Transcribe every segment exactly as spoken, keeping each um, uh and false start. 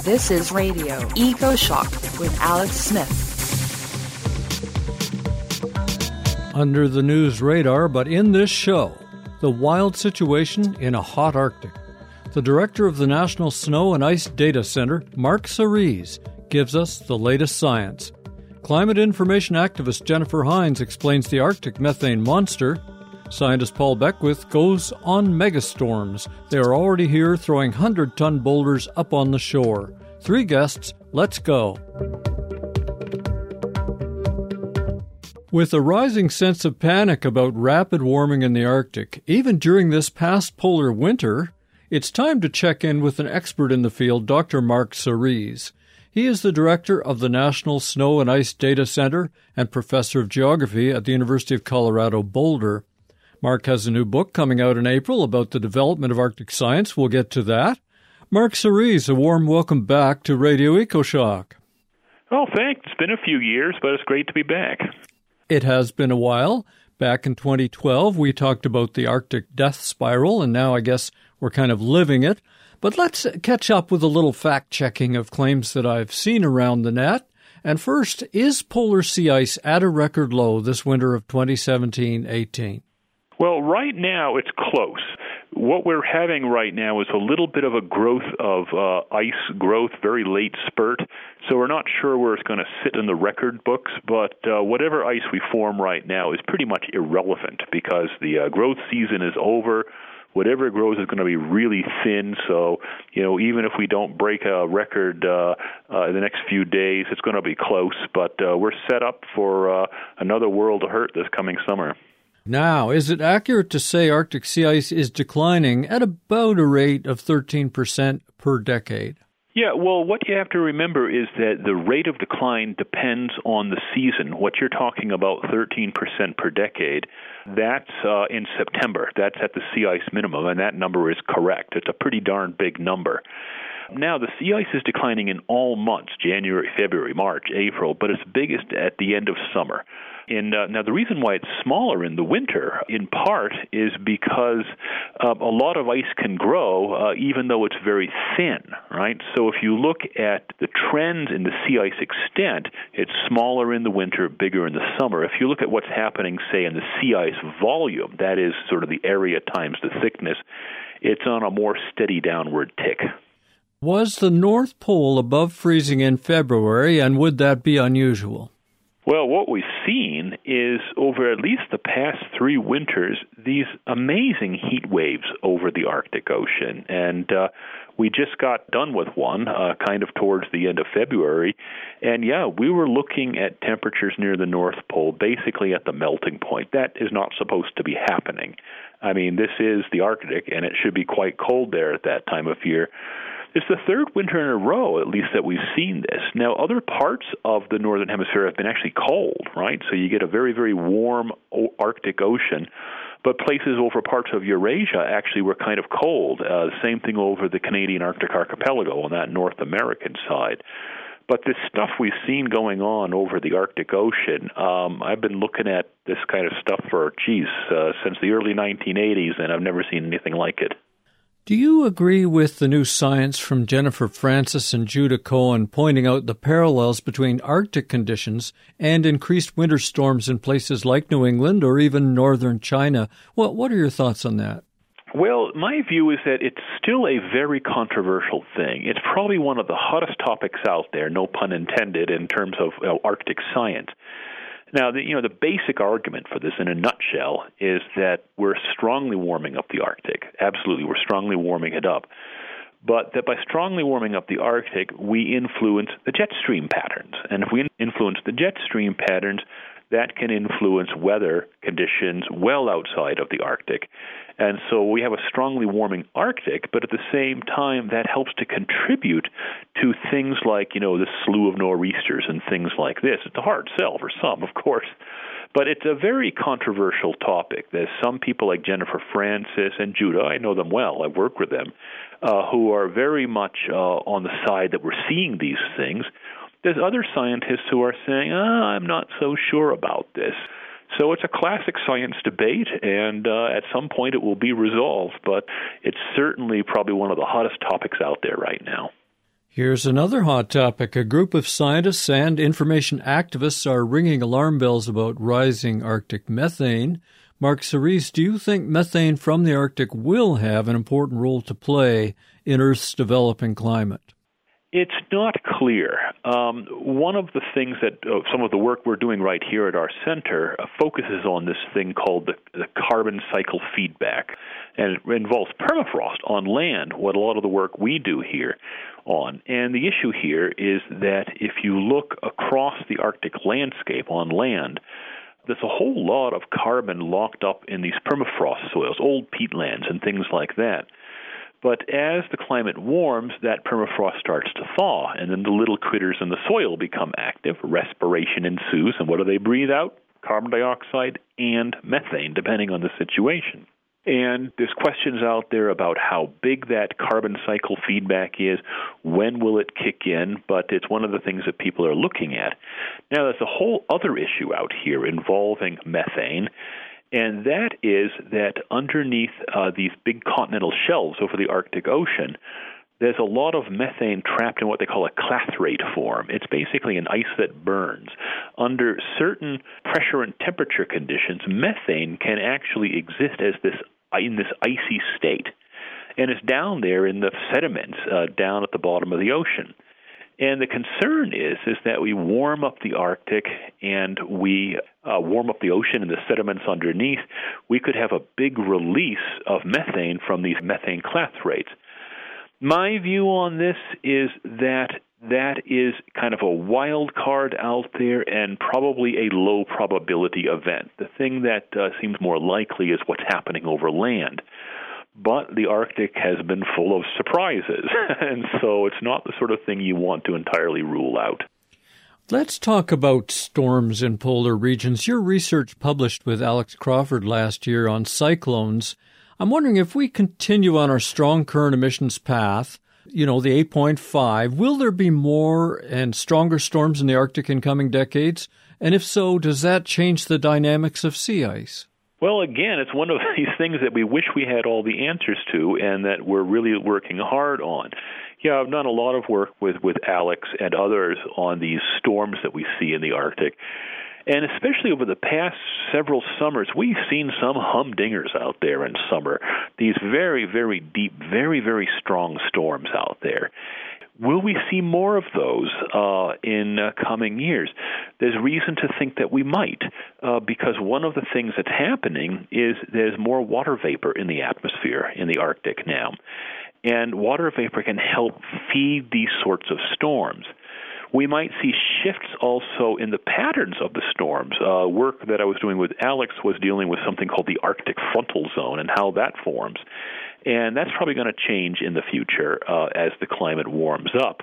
This is Radio Eco Shock with Alex Smith. Under the news radar, but in this show, the wild situation in a hot Arctic. The director of the National Snow and Ice Data Center, Mark Cerise, gives us the latest science. Climate information activist Jennifer Hines explains the Arctic methane monster. Scientist Paul Beckwith goes on megastorms. They are already here throwing one hundred ton boulders up on the shore. Three guests, let's go. With a rising sense of panic about rapid warming in the Arctic, even during this past polar winter, it's time to check in with an expert in the field, Doctor Mark Cerise. He is the director of the National Snow and Ice Data Center and professor of geography at the University of Colorado Boulder. Mark has a new book coming out in April about the development of Arctic science. We'll get to that. Mark Cerise, a warm welcome back to Radio EcoShock. Oh, thanks. It's been a few years, but it's great to be back. It has been a while. Back in twenty twelve, we talked about the Arctic death spiral, and now I guess we're kind of living it. But let's catch up with a little fact-checking of claims that I've seen around the net. And first, is polar sea ice at a record low this winter of twenty seventeen eighteen? Well, right now it's close. What we're having right now is a little bit of a growth of uh, ice growth, very late spurt. So we're not sure where it's going to sit in the record books, but uh, whatever ice we form right now is pretty much irrelevant because the uh, growth season is over. Whatever grows is going to be really thin, so you know even if we don't break a record uh, uh, in the next few days, it's going to be close. But uh, we're set up for uh, another world of hurt this coming summer. Now, is it accurate to say Arctic sea ice is declining at about a rate of thirteen percent per decade? Yeah, well, what you have to remember is that the rate of decline depends on the season. What you're talking about, thirteen percent per decade, that's uh, in September. That's at the sea ice minimum, and that number is correct. It's a pretty darn big number. Now, the sea ice is declining in all months, January, February, March, April, but it's biggest at the end of summer. And uh, now the reason why it's smaller in the winter, in part, is because uh, a lot of ice can grow uh, even though it's very thin, right? So if you look at the trends in the sea ice extent, it's smaller in the winter, bigger in the summer. If you look at what's happening, say, in the sea ice volume, that is sort of the area times the thickness, it's on a more steady downward tick. Was the North Pole above freezing in February, and would that be unusual? Well, what we've seen is over at least the past three winters, these amazing heat waves over the Arctic Ocean. And uh, we just got done with one uh, kind of towards the end of February. And, yeah, we were looking at temperatures near the North Pole, basically at the melting point. That is not supposed to be happening. I mean, this is the Arctic, and it should be quite cold there at that time of year. It's the third winter in a row, at least, that we've seen this. Now, other parts of the Northern Hemisphere have been actually cold, right? So you get a very, very warm Arctic Ocean, but places over parts of Eurasia actually were kind of cold. Uh, the same thing over the Canadian Arctic Archipelago on that North American side. But this stuff we've seen going on over the Arctic Ocean, um, I've been looking at this kind of stuff for, geez, uh, since the early nineteen eighties, and I've never seen anything like it. Do you agree with the new science from Jennifer Francis and Judah Cohen pointing out the parallels between Arctic conditions and increased winter storms in places like New England or even northern China? What, what are your thoughts on that? Well, my view is that it's still a very controversial thing. It's probably one of the hottest topics out there, no pun intended, in terms of uh, Arctic science. Now, the, you know, the basic argument for this in a nutshell is that we're strongly warming up the Arctic. Absolutely, we're strongly warming it up. But that by strongly warming up the Arctic, we influence the jet stream patterns. And if we influence the jet stream patterns, that can influence weather conditions well outside of the Arctic. And so we have a strongly warming Arctic, but at the same time, that helps to contribute to things like, you know, the slew of nor'easters and things like this. It's a hard sell for some, of course. But it's a very controversial topic. There's some people like Jennifer Francis and Judah, I know them well, I've worked with them, uh, who are very much uh, on the side that we're seeing these things. There's other scientists who are saying, oh, I'm not so sure about this. So it's a classic science debate, and uh, at some point it will be resolved, but it's certainly probably one of the hottest topics out there right now. Here's another hot topic. A group of scientists and information activists are ringing alarm bells about rising Arctic methane. Mark Cerise, do you think methane from the Arctic will have an important role to play in Earth's developing climate? It's not clear. Um, one of the things that uh, some of the work we're doing right here at our center uh, focuses on this thing called the, the carbon cycle feedback. And it involves permafrost on land, what a lot of the work we do here on. And the issue here is that if you look across the Arctic landscape on land, there's a whole lot of carbon locked up in these permafrost soils, old peatlands and things like that. But as the climate warms, that permafrost starts to thaw, and then the little critters in the soil become active. Respiration ensues, and what do they breathe out? Carbon dioxide and methane, depending on the situation. And there's questions out there about how big that carbon cycle feedback is, when will it kick in, but it's one of the things that people are looking at. Now, there's a whole other issue out here involving methane, and that is that underneath uh, these big continental shelves over the Arctic Ocean, there's a lot of methane trapped in what they call a clathrate form. It's basically an ice that burns. Under certain pressure and temperature conditions, methane can actually exist as this in this icy state, and it's down there in the sediments uh, down at the bottom of the ocean. And the concern is is that we warm up the Arctic and we uh, warm up the ocean and the sediments underneath. We could have a big release of methane from these methane clathrates. My view on this is that that is kind of a wild card out there and probably a low probability event. The thing that uh, seems more likely is what's happening over land. But the Arctic has been full of surprises, and so it's not the sort of thing you want to entirely rule out. Let's talk about storms in polar regions. Your research published with Alex Crawford last year on cyclones. I'm wondering if we continue on our strong current emissions path, you know, the eight point five, will there be more and stronger storms in the Arctic in coming decades? And if so, does that change the dynamics of sea ice? Well, again, it's one of these things that we wish we had all the answers to and that we're really working hard on. Yeah, I've done a lot of work with, with Alex and others on these storms that we see in the Arctic. And especially over the past several summers, we've seen some humdingers out there in summer, these very, very deep, very, very strong storms out there. Will we see more of those uh, in uh, coming years? There's reason to think that we might, uh, because one of the things that's happening is there's more water vapor in the atmosphere in the Arctic now. And water vapor can help feed these sorts of storms. We might see shifts also in the patterns of the storms. Uh, work that I was doing with Alex was dealing with something called the Arctic frontal zone and how that forms. And that's probably going to change in the future uh, as the climate warms up.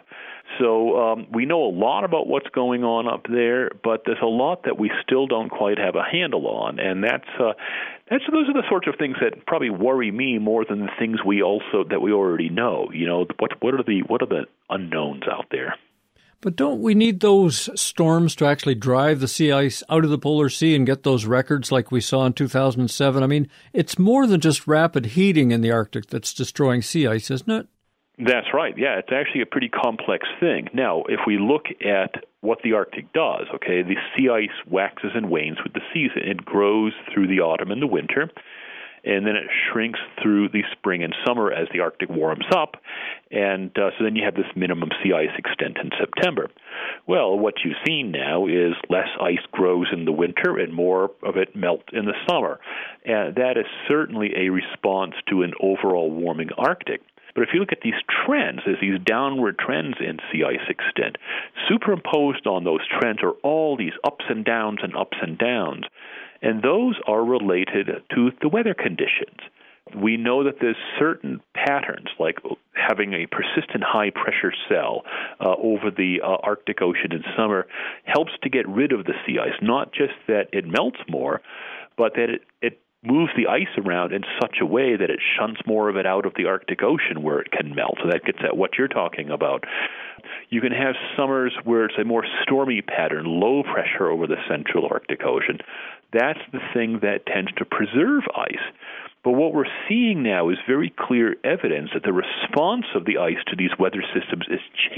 So um, we know a lot about what's going on up there, but there's a lot that we still don't quite have a handle on. And that's uh, that's those are the sorts of things that probably worry me more than the things we also that we already know. You know, what what are the what are the unknowns out there? But don't we need those storms to actually drive the sea ice out of the polar sea and get those records like we saw in two thousand seven? I mean, it's more than just rapid heating in the Arctic that's destroying sea ice, isn't it? That's right. Yeah, it's actually a pretty complex thing. Now, if we look at what the Arctic does, okay, the sea ice waxes and wanes with the season. It grows through the autumn and the winter, and then it shrinks through the spring and summer as the Arctic warms up, and uh, so then you have this minimum sea ice extent in September. Well, what you've seen now is less ice grows in the winter and more of it melts in the summer, and that is certainly a response to an overall warming Arctic. But if you look at these trends, there's these downward trends in sea ice extent. Superimposed on those trends are all these ups and downs and ups and downs. And those are related to the weather conditions. We know that there's certain patterns, like having a persistent high-pressure cell uh, over the uh, Arctic Ocean in summer helps to get rid of the sea ice, not just that it melts more, but that it, it moves the ice around in such a way that it shunts more of it out of the Arctic Ocean where it can melt. So that gets at what you're talking about. You can have summers where it's a more stormy pattern, low pressure over the central Arctic Ocean. That's the thing that tends to preserve ice. But what we're seeing now is very clear evidence that the response of the ice to these weather systems is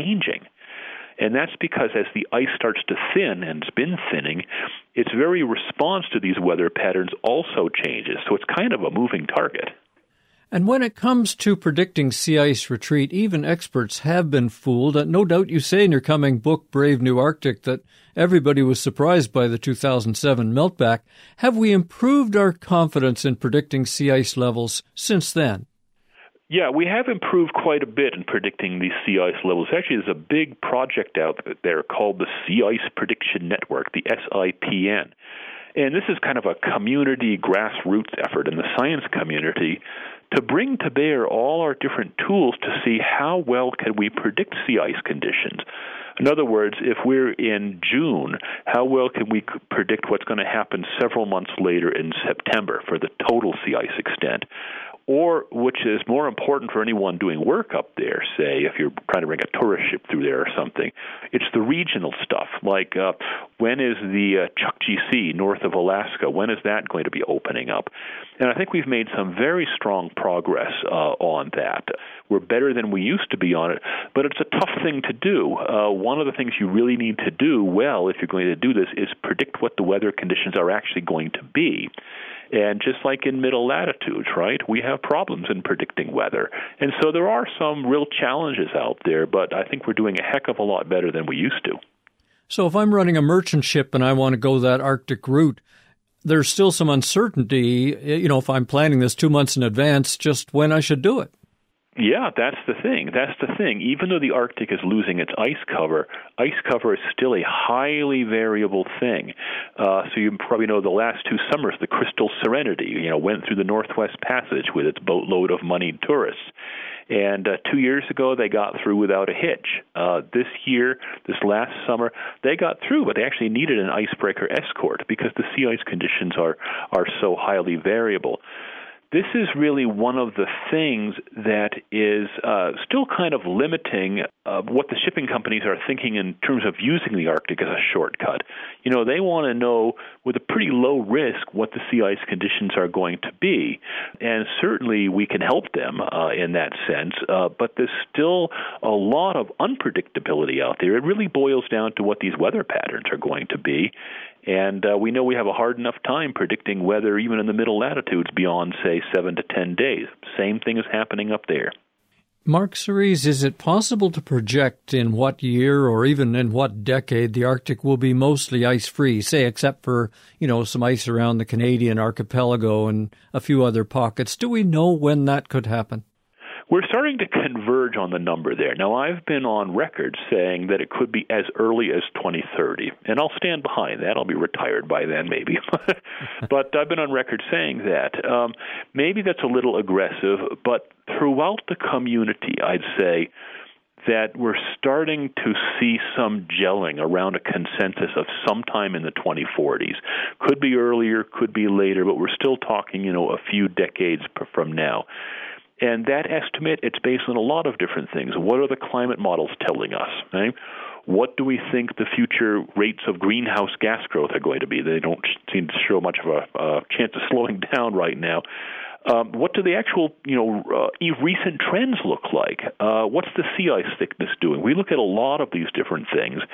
changing. And that's because as the ice starts to thin, and it's been thinning, its very response to these weather patterns also changes. So it's kind of a moving target. And when it comes to predicting sea ice retreat, even experts have been fooled. No doubt you say in your coming book, Brave New Arctic, that everybody was surprised by the two thousand seven meltback. Have we improved our confidence in predicting sea ice levels since then? Yeah, we have improved quite a bit in predicting these sea ice levels. Actually, there's a big project out there called the Sea Ice Prediction Network, the S I P N. And this is kind of a community grassroots effort in the science community to bring to bear all our different tools to see how well can we predict sea ice conditions. In other words, if we're in June, how well can we predict what's going to happen several months later in September for the total sea ice extent? Or, which is more important for anyone doing work up there, say, if you're trying to bring a tourist ship through there or something, it's the regional stuff, like uh, when is the uh, Chukchi Sea north of Alaska, when is that going to be opening up? And I think we've made some very strong progress uh, on that. We're better than we used to be on it, but it's a tough thing to do. Uh, one of the things you really need to do well, if you're going to do this, is predict what the weather conditions are actually going to be. And just like in middle latitudes, right, we have problems in predicting weather. And so there are some real challenges out there, but I think we're doing a heck of a lot better than we used to. So if I'm running a merchant ship and I want to go that Arctic route, there's still some uncertainty, you know, if I'm planning this two months in advance, just when I should do it. Yeah, that's the thing. That's the thing. Even though the Arctic is losing its ice cover, ice cover is still a highly variable thing. Uh, so you probably know the last two summers, the Crystal Serenity, you know, went through the Northwest Passage with its boatload of moneyed tourists. And uh, two years ago, they got through without a hitch. Uh, this year, this last summer, they got through, but they actually needed an icebreaker escort because the sea ice conditions are, are so highly variable. This is really one of the things that is uh, still kind of limiting uh, what the shipping companies are thinking in terms of using the Arctic as a shortcut. You know, they want to know with a pretty low risk what the sea ice conditions are going to be. And certainly we can help them uh, in that sense, uh, but there's still a lot of unpredictability out there. It really boils down to what these weather patterns are going to be. And uh, we know we have a hard enough time predicting weather even in the middle latitudes beyond, say, seven to ten days. Same thing is happening up there. Mark Cerise, is it possible to project in what year or even in what decade the Arctic will be mostly ice-free, say, except for, you know, some ice around the Canadian archipelago and a few other pockets? Do we know when that could happen? We're starting to converge on the number there. Now, I've been on record saying that it could be as early as twenty thirty, and I'll stand behind that. I'll be retired by then, maybe. But I've been on record saying that. Um, maybe that's a little aggressive, but throughout the community, I'd say that we're starting to see some gelling around a consensus of sometime in the twenty forties. Could be earlier, could be later, but we're still talking, you know, a few decades from now. And that estimate, it's based on a lot of different things. What are the climate models telling us? Right? What do we think the future rates of greenhouse gas growth are going to be? They don't seem to show much of a uh, chance of slowing down right now. Um, what do the actual, you know, uh, recent trends look like? Uh, what's the sea ice thickness doing? We look at a lot of these different things.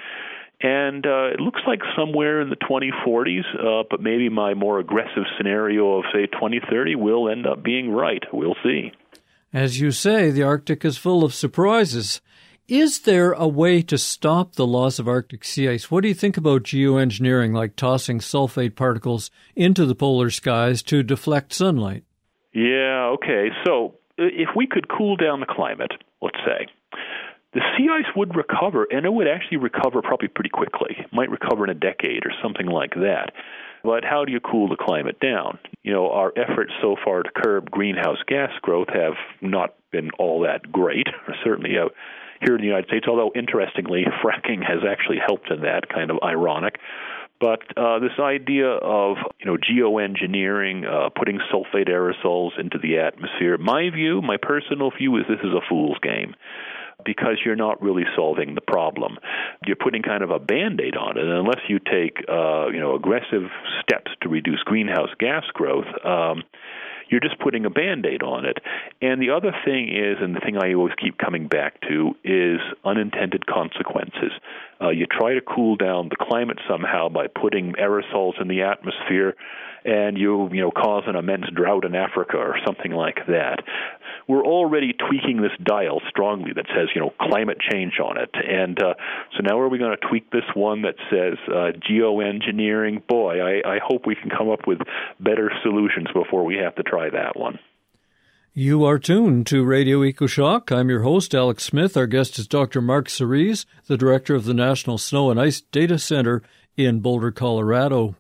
And uh, it looks like somewhere in the twenty forties, uh, but maybe my more aggressive scenario of, say, twenty thirty will end up being right. We'll see. As you say, the Arctic is full of surprises. Is there a way to stop the loss of Arctic sea ice? What do you think about geoengineering, like tossing sulfate particles into the polar skies to deflect sunlight? Yeah, okay. So if we could cool down the climate, let's say, the sea ice would recover, and it would actually recover probably pretty quickly. It might recover in a decade or something like that. But how do you cool the climate down? You know, our efforts so far to curb greenhouse gas growth have not been all that great, certainly uh, here in the United States, although interestingly, fracking has actually helped in that, kind of ironic. But uh, this idea of, you know, geoengineering, uh, putting sulfate aerosols into the atmosphere, my view, my personal view is this is a fool's game, because you're not really solving the problem. You're putting kind of a Band-Aid on it, and unless you take, uh, you know, aggressive steps to reduce greenhouse gas growth, um, you're just putting a Band-Aid on it. And the other thing is, and the thing I always keep coming back to, is unintended consequences. Uh, you try to cool down the climate somehow by putting aerosols in the atmosphere, and you you know cause an immense drought in Africa or something like that. We're already tweaking this dial strongly that says you know climate change on it, and uh, so now are we going to tweak this one that says uh, geoengineering? Boy, I, I hope we can come up with better solutions before we have to try that one. You are tuned to Radio EcoShock. I'm your host, Alex Smith. Our guest is Doctor Mark Cerise, the director of the National Snow and Ice Data Center in Boulder, Colorado.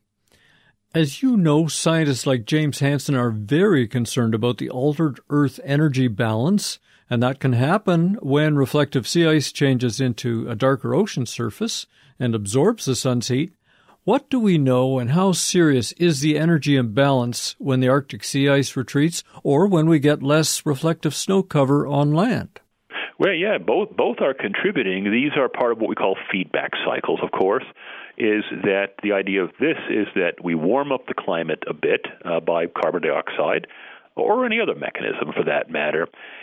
As you know, scientists like James Hansen are very concerned about the altered Earth energy balance, and that can happen when reflective sea ice changes into a darker ocean surface and absorbs the sun's heat. What do we know, and how serious is the energy imbalance when the Arctic sea ice retreats or when we get less reflective snow cover on land? Well, yeah, both both are contributing. These are part of what we call feedback cycles, of course, is that the idea of this is that we warm up the climate a bit uh, by carbon dioxide or any other mechanism for that matter,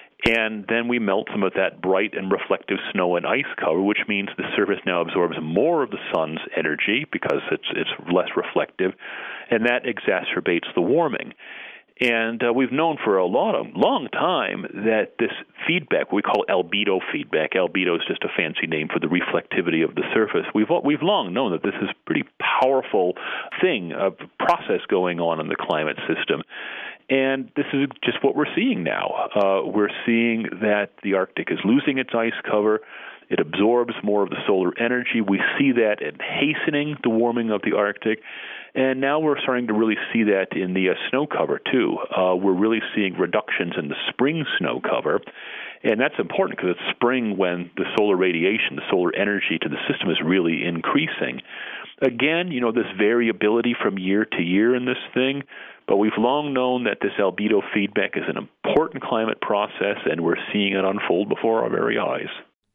and then we melt some of that bright and reflective snow and ice cover, which means the surface now absorbs more of the sun's energy because it's it's less reflective, and that exacerbates the warming. And uh, we've known for a lot of, long time that this feedback, we call albedo feedback. Albedo is just a fancy name for the reflectivity of the surface. We've we've long known that this is a pretty powerful thing, a process going on in the climate system. And this is just what we're seeing now. Uh, we're seeing that the Arctic is losing its ice cover. It absorbs more of the solar energy. We see that in hastening the warming of the Arctic. And now we're starting to really see that in the uh, snow cover, too. Uh, we're really seeing reductions in the spring snow cover. And that's important because it's spring when the solar radiation, the solar energy to the system is really increasing. Again, you know, this variability from year to year in this thing, but we've long known that this albedo feedback is an important climate process, and we're seeing it unfold before our very eyes.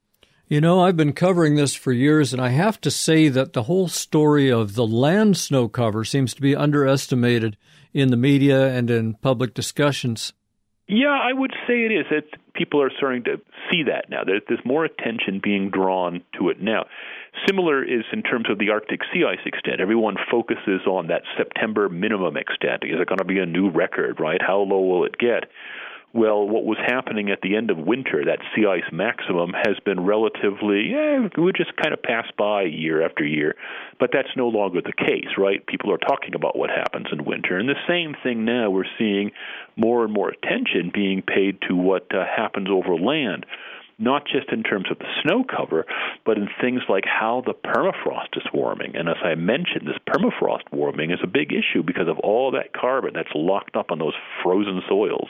You know, I've been covering this for years, and I have to say that the whole story of the land snow cover seems to be underestimated in the media and in public discussions. Yeah, I would say it is. It's, people are starting to see that now. There's, there's more attention being drawn to it now. Similar is in terms of the Arctic sea ice extent. Everyone focuses on that September minimum extent. Is it going to be a new record, right? How low will it get? Well, what was happening at the end of winter, that sea ice maximum, has been relatively, eh, it would just kind of pass by year after year. But that's no longer the case, right? People are talking about what happens in winter. And the same thing now, we're seeing more and more attention being paid to what uh, happens over land, not just in terms of the snow cover, but in things like how the permafrost is warming. And as I mentioned, this permafrost warming is a big issue because of all that carbon that's locked up on those frozen soils.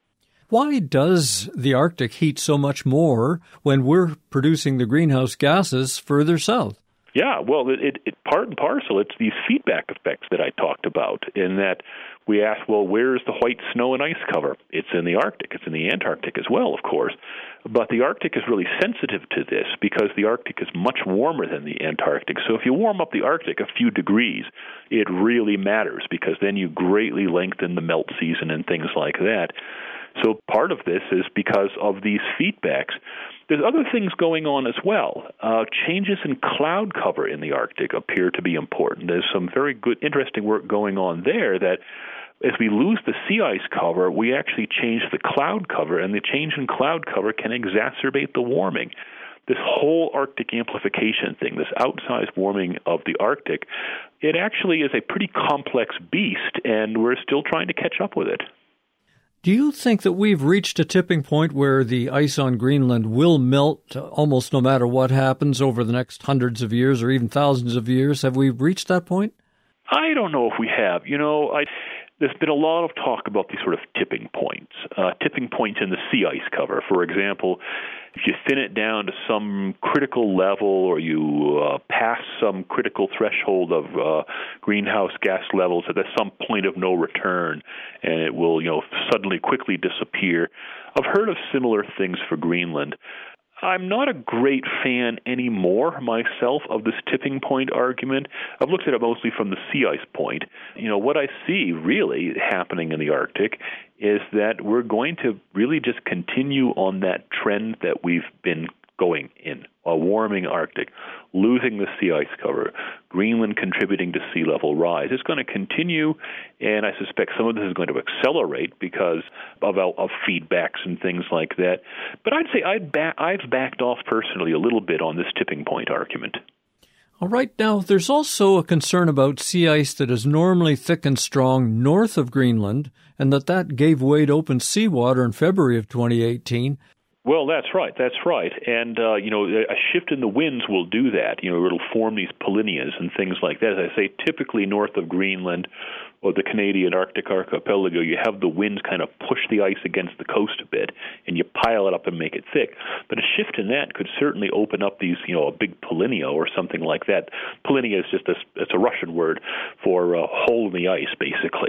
Why does the Arctic heat so much more when we're producing the greenhouse gases further south? Yeah, well, it, it, it part and parcel, it's these feedback effects that I talked about, in that we ask, well, where's the white snow and ice cover? It's in the Arctic. It's in the Antarctic as well, of course. But the Arctic is really sensitive to this because the Arctic is much warmer than the Antarctic. So if you warm up the Arctic a few degrees, it really matters because then you greatly lengthen the melt season and things like that. So part of this is because of these feedbacks. There's other things going on as well. Uh, changes in cloud cover in the Arctic appear to be important. There's some very good, interesting work going on there that as we lose the sea ice cover, we actually change the cloud cover, and the change in cloud cover can exacerbate the warming. This whole Arctic amplification thing, this outsized warming of the Arctic, it actually is a pretty complex beast, and we're still trying to catch up with it. Do you think that we've reached a tipping point where the ice on Greenland will melt almost no matter what happens over the next hundreds of years or even thousands of years? Have we reached that point? I don't know if we have. You know, I, there's been a lot of talk about these sort of tipping points, uh, tipping points in the sea ice cover. For example, if you thin it down to some critical level or you uh, pass some critical threshold of uh, greenhouse gas levels at some point of no return, and it will, you know, suddenly quickly disappear. I've heard of similar things for Greenland. I'm not a great fan anymore myself of this tipping point argument. I've looked at it mostly from the sea ice point. You know, what I see really happening in the Arctic is that we're going to really just continue on that trend that we've been going in, a warming Arctic, losing the sea ice cover, Greenland contributing to sea level rise. It's going to continue, and I suspect some of this is going to accelerate because of, of feedbacks and things like that. But I'd say I'd ba- I've backed off personally a little bit on this tipping point argument. All right, now there's also a concern about sea ice that is normally thick and strong north of Greenland, and that that gave way to open seawater in February of twenty eighteen. Well, that's right. That's right. And, uh, you know, a shift in the winds will do that. You know, it'll form these polynyas and things like that. As I say, typically north of Greenland or the Canadian Arctic archipelago, you have the winds kind of push the ice against the coast a bit, and you pile it up and make it thick. But a shift in that could certainly open up these, you know, a big polynya or something like that. Polynya is just a, it's a Russian word for a hole in the ice, basically.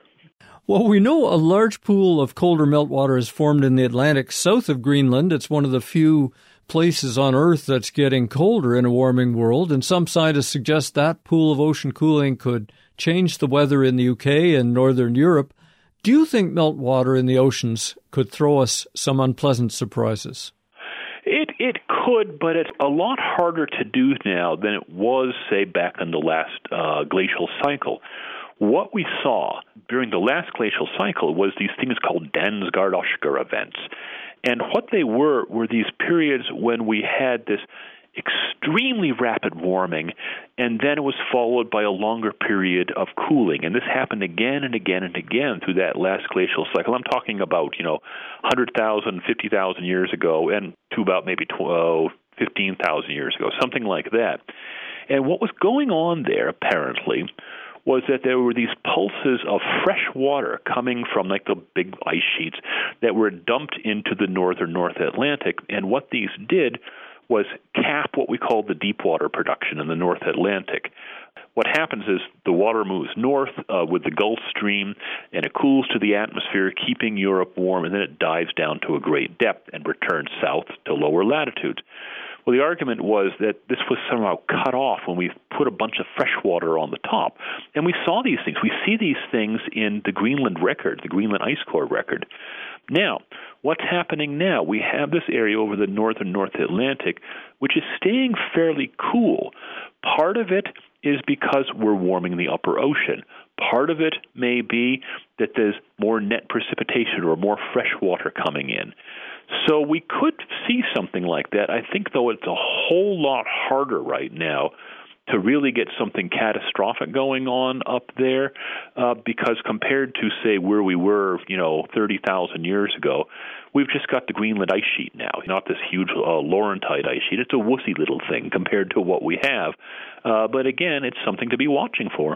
Well, we know a large pool of colder meltwater is formed in the Atlantic south of Greenland. It's one of the few places on Earth that's getting colder in a warming world, and some scientists suggest that pool of ocean cooling could change the weather in the U K and northern Europe. Do you think meltwater in the oceans could throw us some unpleasant surprises? It it could, but it's a lot harder to do now than it was, say, back in the last uh, glacial cycle. What we saw during the last glacial cycle was these things called Dansgaard-Oeschger events. And what they were were these periods when we had this extremely rapid warming, and then it was followed by a longer period of cooling. And this happened again and again and again through that last glacial cycle. I'm talking about, you know, one hundred thousand, fifty thousand years ago, and to about maybe twelve, fifteen thousand years ago, something like that. And what was going on there, apparently, was that there were these pulses of fresh water coming from like the big ice sheets that were dumped into the northern North Atlantic. And what these did was cap what we call the deep water production in the North Atlantic. What happens is the water moves north uh, with the Gulf Stream, and it cools to the atmosphere, keeping Europe warm, and then it dives down to a great depth and returns south to lower latitudes. Well, the argument was that this was somehow cut off when we put a bunch of fresh water on the top. And we saw these things. We see these things in the Greenland record, the Greenland Ice Core record. Now, what's happening now? We have this area over the northern North Atlantic, which is staying fairly cool. Part of it is because we're warming the upper ocean. Part of it may be that there's more net precipitation or more fresh water coming in. So we could see something like that. I think, though, it's a whole lot harder right now to really get something catastrophic going on up there uh, because compared to, say, where we were, you know, thirty thousand years ago, we've just got the Greenland ice sheet now, not this huge uh, Laurentide ice sheet. It's a wussy little thing compared to what we have. Uh, but again, it's something to be watching for.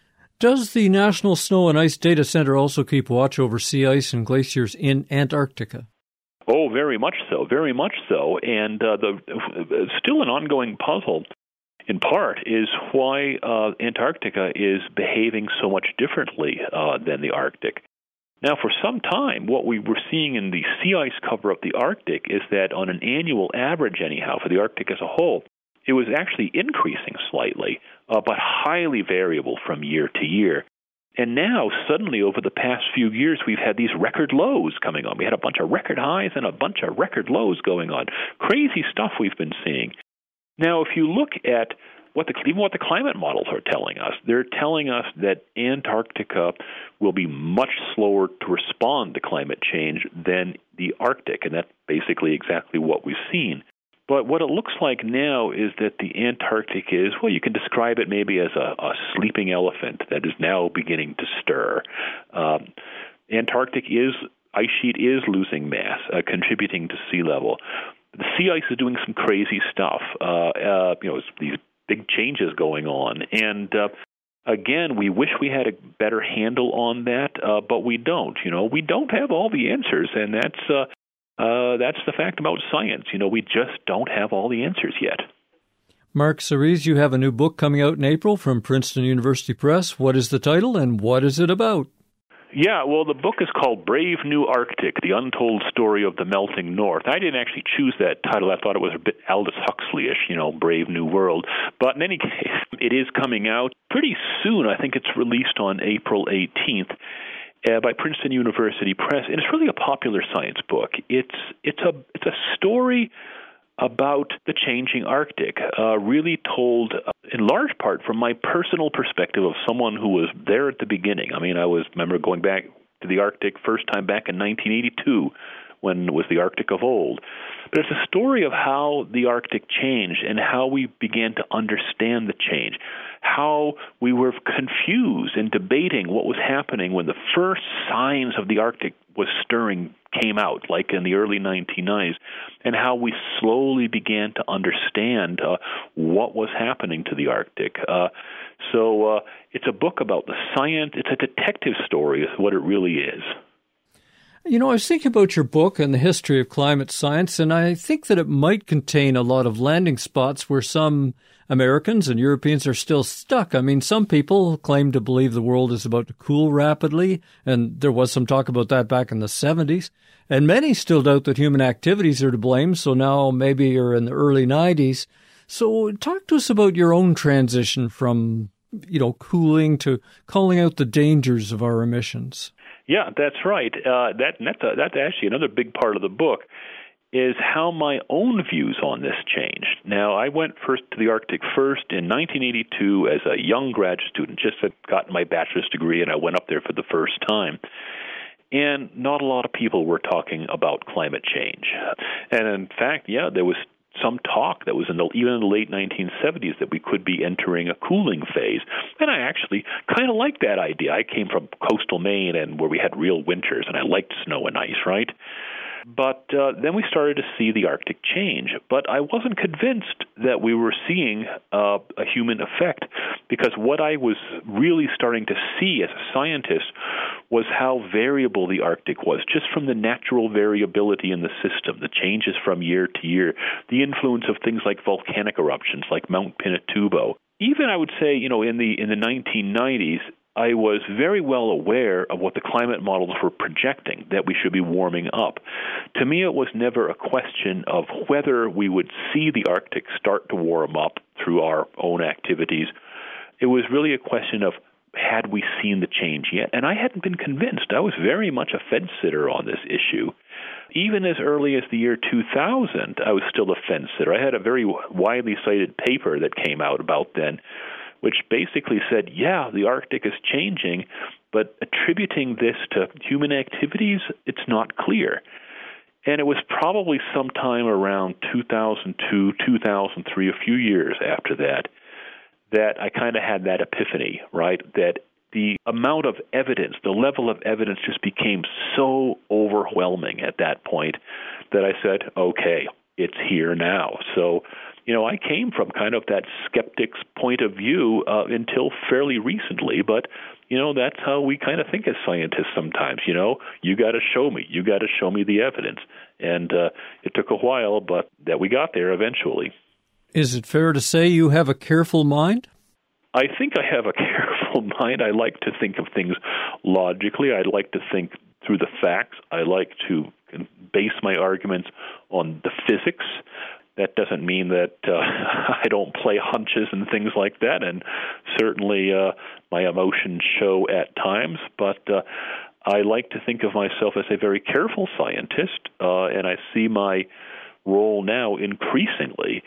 Does the National Snow and Ice Data Center also keep watch over sea ice and glaciers in Antarctica? Oh, very much so, very much so. And uh, the uh, still an ongoing puzzle, in part, is why uh, Antarctica is behaving so much differently uh, than the Arctic. Now, for some time, what we were seeing in the sea ice cover of the Arctic is that on an annual average, anyhow, for the Arctic as a whole, it was actually increasing slightly, uh, but highly variable from year to year. And now, suddenly, over the past few years, we've had these record lows coming on. We had a bunch of record highs and a bunch of record lows going on. Crazy stuff we've been seeing. Now, if you look at what the, even what the climate models are telling us, they're telling us that Antarctica will be much slower to respond to climate change than the Arctic, and that's basically exactly what we've seen. But what it looks like now is that the Antarctic is, well, you can describe it maybe as a, a sleeping elephant that is now beginning to stir. Um, Antarctic is, ice sheet is losing mass, uh, contributing to sea level. The sea ice is doing some crazy stuff. Uh, uh, you know, these big changes going on. And uh, again, we wish we had a better handle on that, uh, but we don't. You know, we don't have all the answers, and that's uh, Uh, that's the fact about science. You know, we just don't have all the answers yet. Mark Cerise, you have a new book coming out in April from Princeton University Press. What is the title and what is it about? Yeah, well, the book is called Brave New Arctic, The Untold Story of the Melting North. I didn't actually choose that title. I thought it was a bit Aldous Huxley-ish, you know, Brave New World. But in any case, it is coming out pretty soon. I think it's released on April eighteenth. Uh, by Princeton University Press, and it's really a popular science book. It's it's a it's a story about the changing Arctic, uh, really told uh, in large part from my personal perspective of someone who was there at the beginning. I mean, I was remember going back to the Arctic first time back in nineteen eighty-two, when it was the Arctic of old. But it's a story of how the Arctic changed and how we began to understand the change, how we were confused and debating what was happening when the first signs of the Arctic was stirring came out, like in the early nineteen nineties, and how we slowly began to understand uh, what was happening to the Arctic. Uh, so uh, it's a book about the science. It's a detective story is what it really is. You know, I was thinking about your book and the history of climate science, and I think that it might contain a lot of landing spots where some Americans and Europeans are still stuck. I mean, some people claim to believe the world is about to cool rapidly, and there was some talk about that back in the seventies. And many still doubt that human activities are to blame, so now maybe you're in the early nineties. So talk to us about your own transition from, you know, cooling to calling out the dangers of our emissions. Yeah, that's right. Uh, that that's, a, that's actually another big part of the book, is how my own views on this changed. Now, I went first to the Arctic first in nineteen eighty-two as a young graduate student, just had gotten my bachelor's degree, and I went up there for the first time. And not a lot of people were talking about climate change. And in fact, yeah, there was some talk that was in the, even in the late nineteen seventies that we could be entering a cooling phase. And I actually kind of liked that idea. I came from coastal Maine and where we had real winters, and I liked snow and ice, right? But uh, then we started to see the Arctic change. But I wasn't convinced that we were seeing uh, a human effect, because what I was really starting to see as a scientist was how variable the Arctic was, just from the natural variability in the system, the changes from year to year, the influence of things like volcanic eruptions like Mount Pinatubo. Even, I would say, you know, in the in the nineteen nineties, I was very well aware of what the climate models were projecting, that we should be warming up. To me, it was never a question of whether we would see the Arctic start to warm up through our own activities. It was really a question of, had we seen the change yet? And I hadn't been convinced. I was very much a fence-sitter on this issue. Even as early as the year two thousand, I was still a fence-sitter. I had a very widely cited paper that came out about then, which basically said, yeah, the Arctic is changing, but attributing this to human activities, it's not clear. And it was probably sometime around two thousand two, two thousand three, a few years after that, that I kind of had that epiphany, right, that the amount of evidence, the level of evidence just became so overwhelming at that point that I said, okay, it's here now. So, you know, I came from kind of that skeptic's point of view uh, until fairly recently, but, you know, that's how we kind of think as scientists sometimes, you know, you got to show me, you got to show me the evidence. And uh, it took a while, but that we got there eventually. Is it fair to say you have a careful mind? I think I have a careful mind. I like to think of things logically. I like to think through the facts. I like to base my arguments on the physics. That doesn't mean that uh, I don't play hunches and things like that, and certainly uh, my emotions show at times, but uh, I like to think of myself as a very careful scientist, uh, and I see my role now increasingly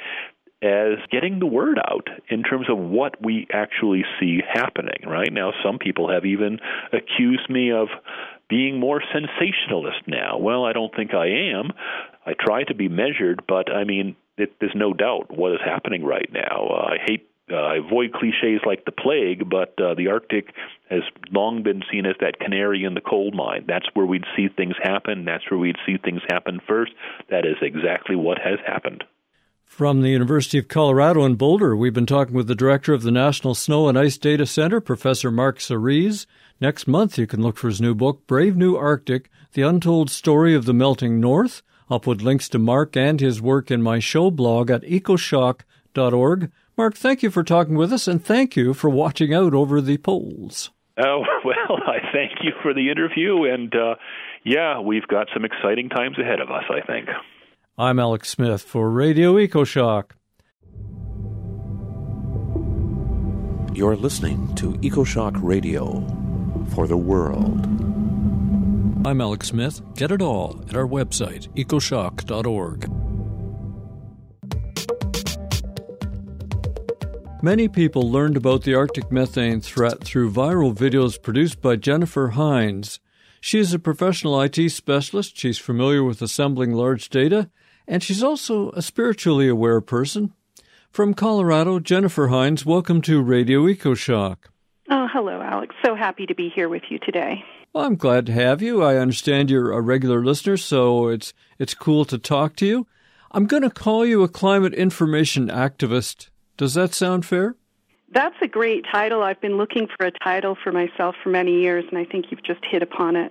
as getting the word out in terms of what we actually see happening. Right now, some people have even accused me of being more sensationalist now. Well, I don't think I am. I try to be measured, but I mean, it, there's no doubt what is happening right now. Uh, I hate, uh, I avoid cliches like the plague, but uh, the Arctic has long been seen as that canary in the coal mine. That's where we'd see things happen. That's where we'd see things happen first. That is exactly what has happened. From the University of Colorado in Boulder, we've been talking with the director of the National Snow and Ice Data Center, Professor Mark Cerise. Next month, you can look for his new book, Brave New Arctic, The Untold Story of the Melting North. I'll put links to Mark and his work in my show blog at ecoshock dot org. Mark, thank you for talking with us, and thank you for watching out over the poles. Oh, well, I thank you for the interview, and uh, yeah, we've got some exciting times ahead of us, I think. I'm Alex Smith for Radio EcoShock. You're listening to EcoShock Radio for the world. I'm Alex Smith. Get it all at our website, ecoshock dot org. Many people learned about the Arctic methane threat through viral videos produced by Jennifer Hines. She is a professional I T specialist. She's familiar with assembling large data, and she's also a spiritually aware person. From Colorado, Jennifer Hines, welcome to Radio EcoShock. Oh, hello, Alex. So happy to be here with you today. Well, I'm glad to have you. I understand you're a regular listener, so it's it's cool to talk to you. I'm going to call you a climate information activist. Does that sound fair? That's a great title. I've been looking for a title for myself for many years, and I think you've just hit upon it.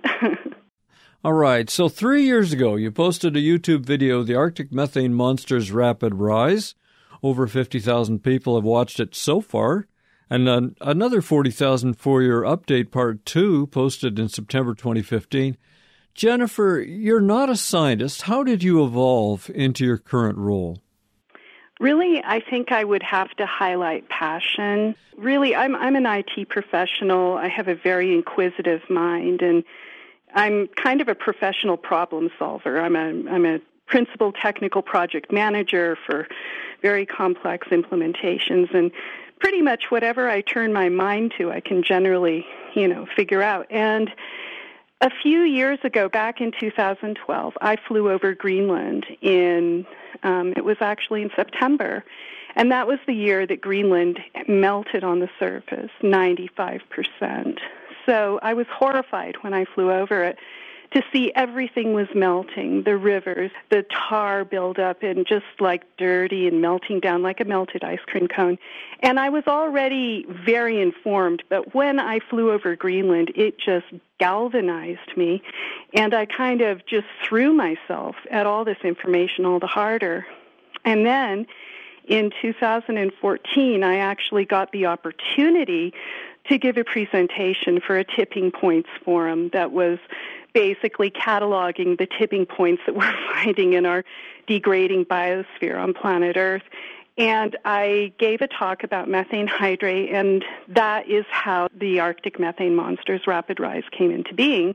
All right. So three years ago, you posted a YouTube video, The Arctic Methane Monster's Rapid Rise. Over fifty thousand people have watched it so far. And uh, another forty thousand for your update part two, posted in September twenty fifteen. Jennifer, you're not a scientist. How did you evolve into your current role? Really, I think I would have to highlight passion. Really, I'm I'm an I T professional. I have a very inquisitive mind, and I'm kind of a professional problem solver. I'm a I'm a principal technical project manager for very complex implementations, and pretty much whatever I turn my mind to, I can generally, you know, figure out. And a few years ago, back in two thousand twelve, I flew over Greenland in, um, it was actually in September, and that was the year that Greenland melted on the surface, ninety-five percent. So I was horrified when I flew over it to see everything was melting, the rivers, the tar buildup and just like dirty and melting down like a melted ice cream cone. And I was already very informed, but when I flew over Greenland, it just galvanized me, and I kind of just threw myself at all this information all the harder. And then in two thousand fourteen, I actually got the opportunity to give a presentation for a Tipping Points forum that was basically cataloging the tipping points that we're finding in our degrading biosphere on planet Earth. And I gave a talk about methane hydrate, and that is how the Arctic Methane Monster's Rapid Rise came into being.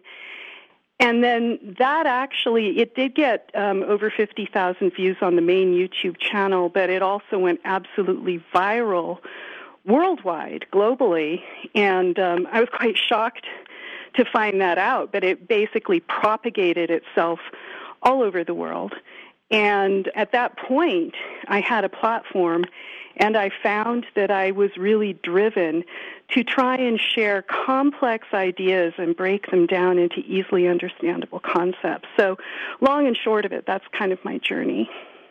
And then that actually, it did get um, over fifty thousand views on the main YouTube channel, but it also went absolutely viral worldwide, globally. And um, I was quite shocked to find that out, but it basically propagated itself all over the world. And at that point, I had a platform, and I found that I was really driven to try and share complex ideas and break them down into easily understandable concepts. So long and short of it, that's kind of my journey.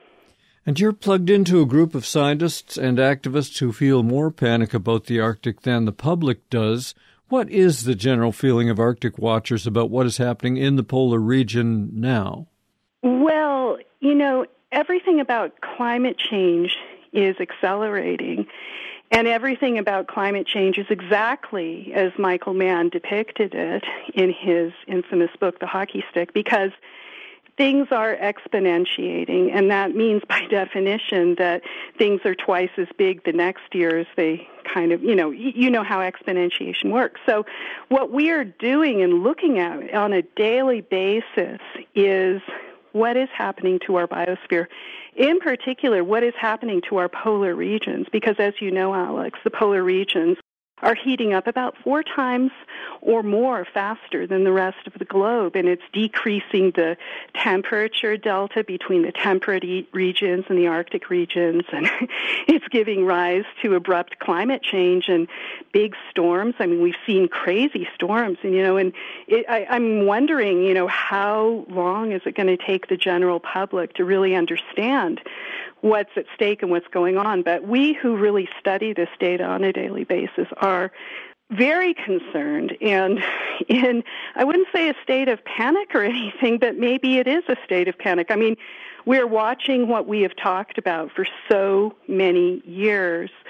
And you're plugged into a group of scientists and activists who feel more panic about the Arctic than the public does. What is the general feeling of Arctic watchers about what is happening in the polar region now? Well, you know, everything about climate change is accelerating, and everything about climate change is exactly as Michael Mann depicted it in his infamous book, The Hockey Stick, because things are exponentiating, and that means by definition that things are twice as big the next year as they kind of, you know, you know how exponentiation works. So what we are doing and looking at on a daily basis is what is happening to our biosphere. In particular, what is happening to our polar regions, because as you know, Alex, the polar regions are heating up about four times or more faster than the rest of the globe, and it's decreasing the temperature delta between the temperate regions and the Arctic regions, and it's giving rise to abrupt climate change and big storms. I mean, we've seen crazy storms, and, you know, and it, I, I'm wondering, you know, how long is it going to take the general public to really understand what's at stake and what's going on? But we who really study this data on a daily basis are very concerned and in, I wouldn't say a state of panic or anything, but maybe it is a state of panic. I mean, we're watching what we have talked about for so many years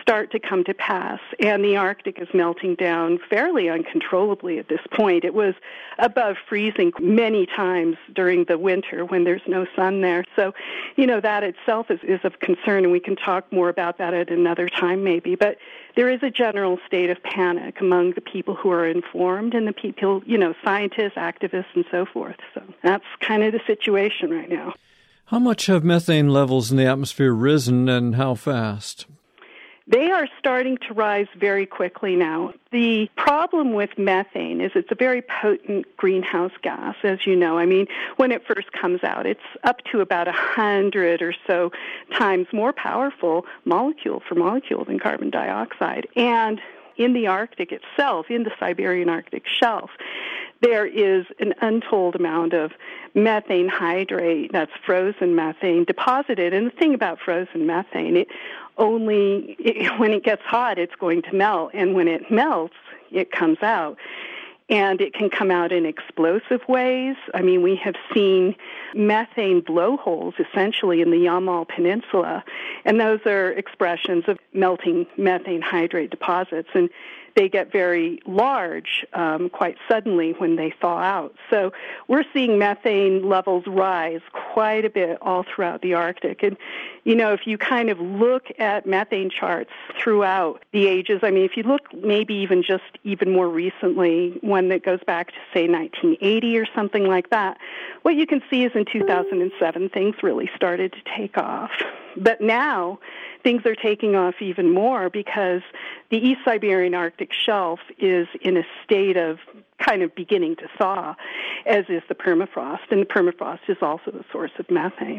start to come to pass, and the Arctic is melting down fairly uncontrollably at this point. It was above freezing many times during the winter when there's no sun there. So, you know, that itself is, is of concern, and we can talk more about that at another time maybe. But there is a general state of panic among the people who are informed and the people, you know, scientists, activists, and so forth. So that's kind of the situation right now. How much have methane levels in the atmosphere risen, and how fast? They are starting to rise very quickly now. The problem with methane is it's a very potent greenhouse gas, as you know. I mean, when it first comes out, it's up to about one hundred or so times more powerful molecule for molecule than carbon dioxide. And in the Arctic itself, in the Siberian Arctic shelf, there is an untold amount of methane hydrate, that's frozen methane, deposited. And the thing about frozen methane, it only, it, when it gets hot, it's going to melt. And when it melts, it comes out. And it can come out in explosive ways. I mean, we have seen methane blowholes, essentially, in the Yamal Peninsula. And those are expressions of melting methane hydrate deposits. And they get very large um, quite suddenly when they thaw out. So we're seeing methane levels rise quite a bit all throughout the Arctic. And, you know, if you kind of look at methane charts throughout the ages, I mean, if you look maybe even just even more recently, one that goes back to, say, nineteen eighty or something like that, what you can see is in two thousand seven, things really started to take off. But now things are taking off even more because the East Siberian Arctic shelf is in a state of kind of beginning to thaw, as is the permafrost, and the permafrost is also the source of methane.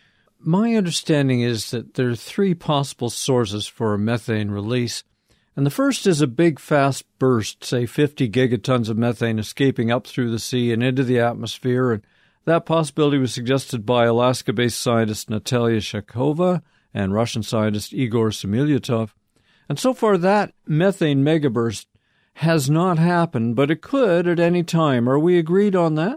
My understanding is that there are three possible sources for a methane release, and the first is a big, fast burst, say fifty gigatons of methane escaping up through the sea and into the atmosphere, and that possibility was suggested by Alaska-based scientist Natalia Shakova and Russian scientist Igor Samylyutov. And so far, that methane megaburst has not happened, but it could at any time. Are we agreed on that?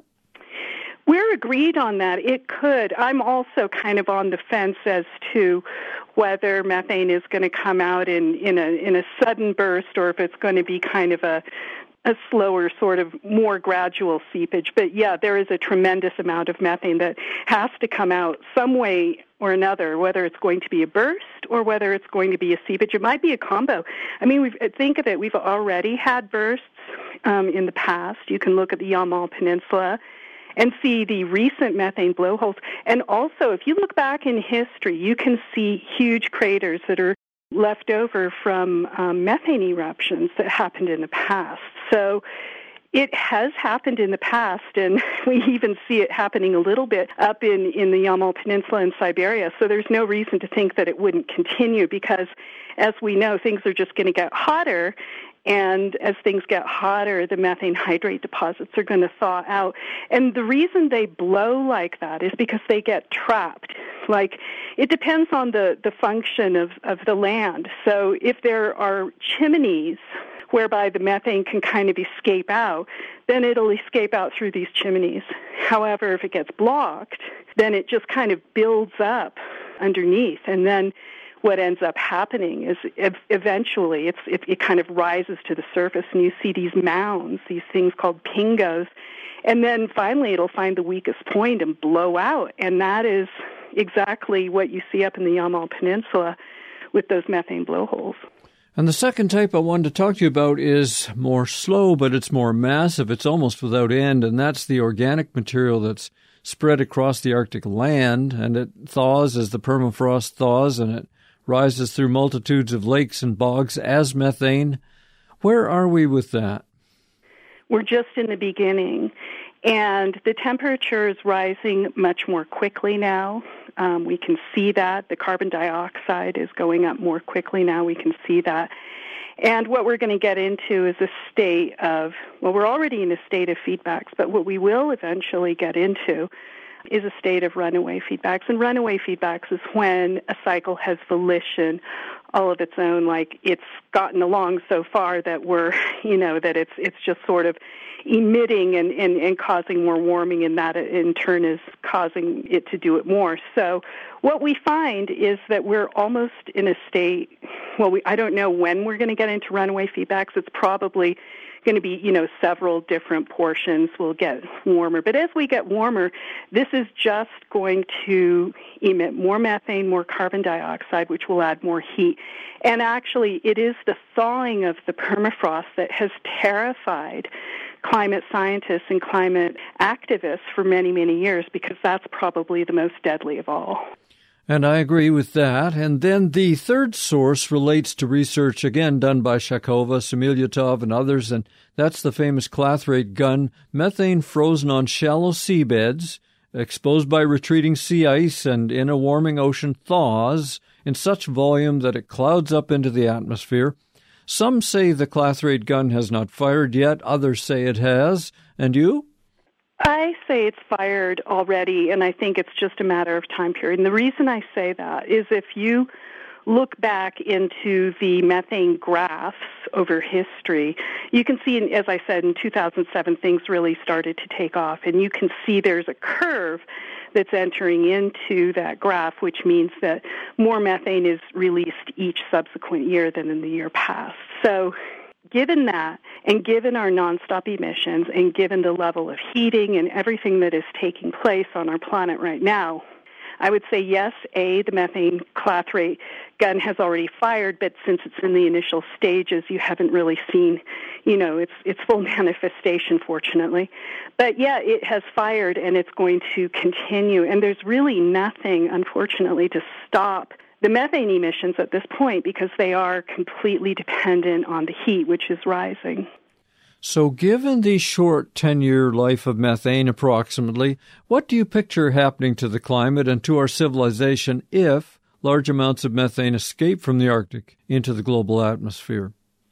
We're agreed on that. It could. I'm also kind of on the fence as to whether methane is going to come out in, in a in a sudden burst or if it's going to be kind of a a slower, sort of more gradual seepage. But yeah, there is a tremendous amount of methane that has to come out some way or another, whether it's going to be a burst or whether it's going to be a seepage. It might be a combo. I mean, we've, think of it, we've already had bursts um, in the past. You can look at the Yamal Peninsula and see the recent methane blowholes. And also, if you look back in history, you can see huge craters that are left over from um, methane eruptions that happened in the past. So it has happened in the past, and we even see it happening a little bit up in, in the Yamal Peninsula in Siberia. So there's no reason to think that it wouldn't continue because, as we know, things are just going to get hotter. And as things get hotter, the methane hydrate deposits are going to thaw out. And the reason they blow like that is because they get trapped. Like, it depends on the, the function of, of the land. So if there are chimneys whereby the methane can kind of escape out, then it'll escape out through these chimneys. However, if it gets blocked, then it just kind of builds up underneath. And then what ends up happening is eventually it's, it, it kind of rises to the surface, and you see these mounds, these things called pingos. And then finally it'll find the weakest point and blow out. And that is exactly what you see up in the Yamal Peninsula with those methane blowholes. And the second type I wanted to talk to you about is more slow, but it's more massive. It's almost without end, and that's the organic material that's spread across the Arctic land, and it thaws as the permafrost thaws, and it rises through multitudes of lakes and bogs as methane. Where are we with that? We're just in the beginning, and the temperature is rising much more quickly now. Um, we can see that. The carbon dioxide is going up more quickly now. We can see that. And what we're going to get into is a state of, well, we're already in a state of feedbacks, but what we will eventually get into is a state of runaway feedbacks. And runaway feedbacks is when a cycle has volition all of its own, like it's gotten along so far that we're, you know, that it's it's just sort of emitting and, and, and causing more warming, and that in turn is causing it to do it more. So what we find is that we're almost in a state well, we, I don't know when we're going to get into runaway feedbacks. It's probably going to be, you know, several different portions will get warmer. But as we get warmer, this is just going to emit more methane, more carbon dioxide, which will add more heat. And actually, it is the thawing of the permafrost that has terrified climate scientists and climate activists for many, many years, because that's probably the most deadly of all. And I agree with that. And then the third source relates to research, again, done by Shakova, Semilyotov, and others, and that's the famous clathrate gun, methane frozen on shallow seabeds, exposed by retreating sea ice and in a warming ocean, thaws in such volume that it clouds up into the atmosphere. Some say the clathrate gun has not fired yet, others say it has. And you? I say it's fired already, and I think it's just a matter of time period. And the reason I say that is if you look back into the methane graphs over history, you can see, as I said, in two thousand seven, things really started to take off. And you can see there's a curve that's entering into that graph, which means that more methane is released each subsequent year than in the year past. So given that, and given our nonstop emissions, and given the level of heating and everything that is taking place on our planet right now, I would say yes, A, the methane clathrate gun has already fired, but since it's in the initial stages, you haven't really seen, you know, its its full manifestation, fortunately. But yeah, it has fired, and it's going to continue. And there's really nothing, unfortunately, to stop the methane emissions at this point, because they are completely dependent on the heat, which is rising. So given the short ten-year life of methane approximately, what do you picture happening to the climate and to our civilization if large amounts of methane escape from the Arctic into the global atmosphere?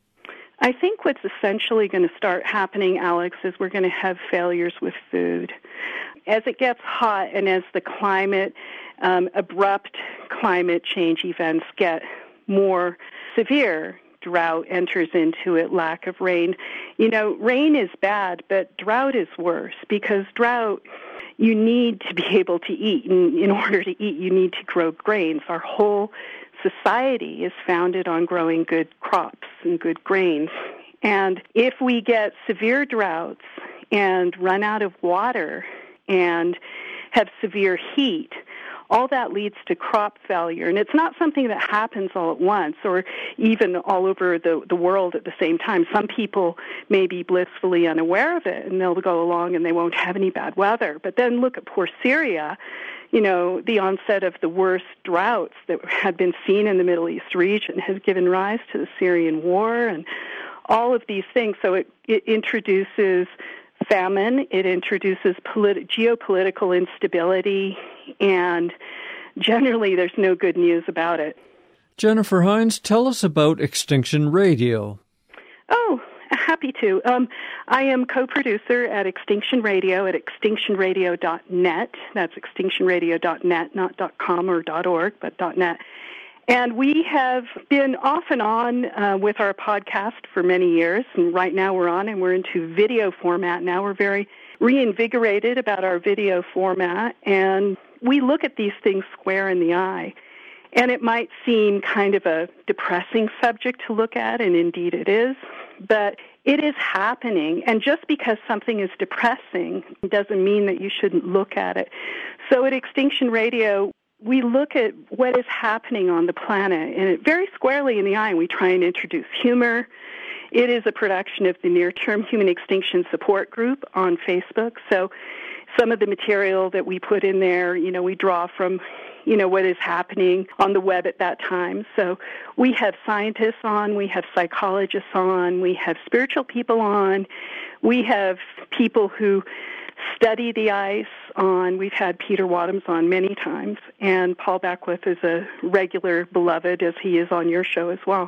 I think what's essentially going to start happening, Alex, is we're going to have failures with food. As it gets hot and as the climate, um, abrupt climate change events get more severe, drought enters into it, lack of rain. You know, rain is bad, but drought is worse, because drought, you need to be able to eat. And in order to eat, you need to grow grains. Our whole society is founded on growing good crops and good grains. And if we get severe droughts and run out of water and have severe heat, all that leads to crop failure. And it's not something that happens all at once or even all over the, the world at the same time. Some people may be blissfully unaware of it, and they'll go along and they won't have any bad weather. But then look at poor Syria, you know, the onset of the worst droughts that had been seen in the Middle East region has given rise to the Syrian war and all of these things. So it, it introduces famine, it introduces polit- geopolitical instability, and generally there's no good news about it. Jennifer Hines, tell us about Extinction Radio. Oh, happy to. Um, I am co-producer at Extinction Radio at extinction radio dot net. That's extinction radio dot net, not .com or .org, but .net. And we have been off and on uh, with our podcast for many years, and right now we're on and we're into video format now. We're very reinvigorated about our video format, and we look at these things square in the eye. And it might seem kind of a depressing subject to look at, and indeed it is, but it is happening. And just because something is depressing doesn't mean that you shouldn't look at it. So at Extinction Radio, we look at what is happening on the planet, and it very squarely in the eye, and we try and introduce humor. It is a production of the Near Term Human Extinction Support Group on Facebook. So some of the material that we put in there, you know, we draw from, you know, what is happening on the web at that time. So we have scientists on, we have psychologists on, we have spiritual people on, we have people who study the ice on. We've had Peter Wadhams on many times, and Paul Beckwith is a regular beloved, as he is on your show as well.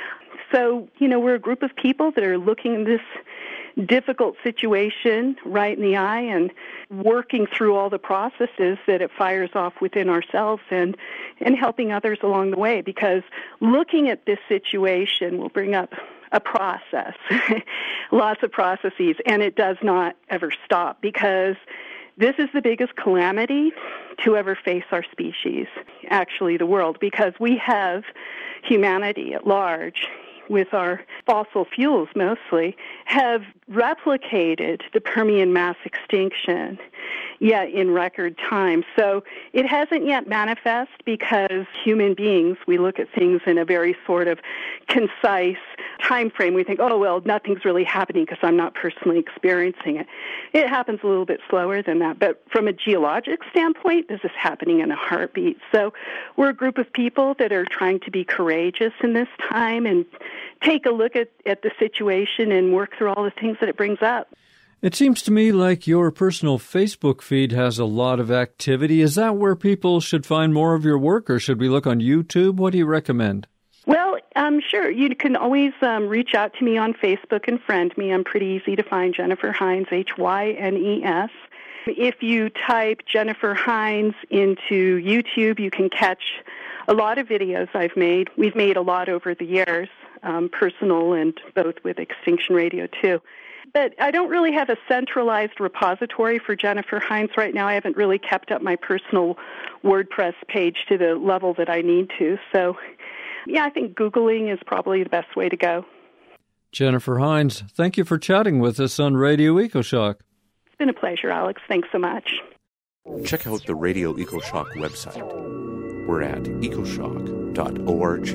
So, you know, we're a group of people that are looking at this difficult situation right in the eye and working through all the processes that it fires off within ourselves and, and helping others along the way, because looking at this situation will bring up a process, lots of processes, and it does not ever stop, because this is the biggest calamity to ever face our species, actually the world, because we have humanity at large, with our fossil fuels mostly, have replicated the Permian mass extinction, yet in record time. So it hasn't yet manifest because human beings, we look at things in a very sort of concise time frame. We think, oh, well, nothing's really happening because I'm not personally experiencing it. It happens a little bit slower than that. But from a geologic standpoint, this is happening in a heartbeat. So we're a group of people that are trying to be courageous in this time and take a look at, at the situation and work through all the things that it brings up. It seems to me like your personal Facebook feed has a lot of activity. Is that where people should find more of your work, or should we look on YouTube? What do you recommend? Well, um, sure. You can always um, reach out to me on Facebook and friend me. I'm pretty easy to find, Jennifer Hines, H Y N E S. If you type Jennifer Hines into YouTube, you can catch a lot of videos I've made. We've made a lot over the years, um, personal and both with Extinction Radio, too. But I don't really have a centralized repository for Jennifer Hines right now. I haven't really kept up my personal WordPress page to the level that I need to. So, yeah, I think Googling is probably the best way to go. Jennifer Hines, thank you for chatting with us on Radio EcoShock. It's been a pleasure, Alex. Thanks so much. Check out the Radio EcoShock website. We're at ecoshock dot org.